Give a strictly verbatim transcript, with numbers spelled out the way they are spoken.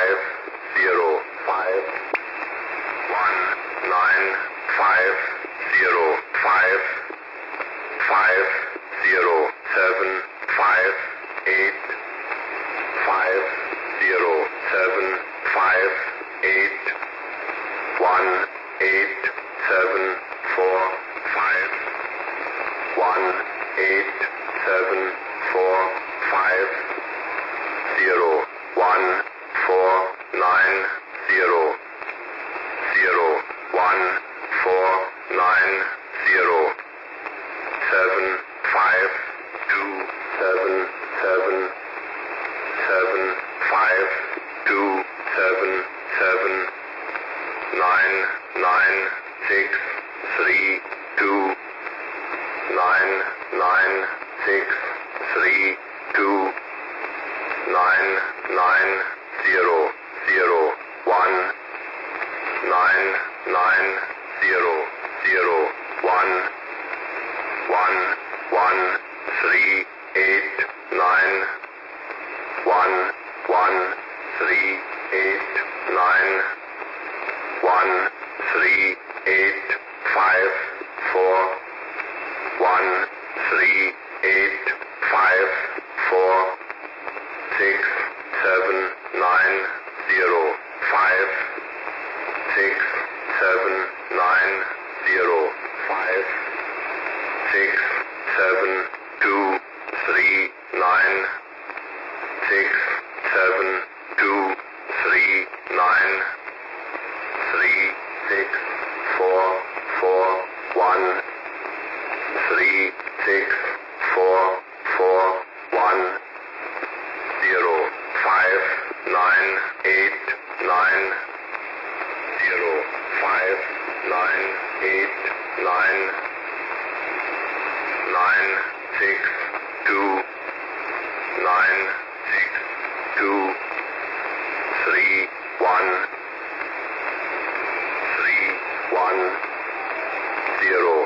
five zero five one nine five zero five five zero seven five eight five zero seven five eight one eight seven four five one eight seven four five zero one four nine zero zero one four nine zero seven five two seven seven seven five two seven seven nine nine six three two nine nine six three two nine nine zero zero one nine nine zero zero one one one three eight nine one one three eight nine one three eight five four one three eight five four six seven nine zero five six seven nine zero five six seven two three nine six seven two three nine three six four four one three six four four one zero five nine eight nine zero five nine eight nine nine six two nine six two three one three one zero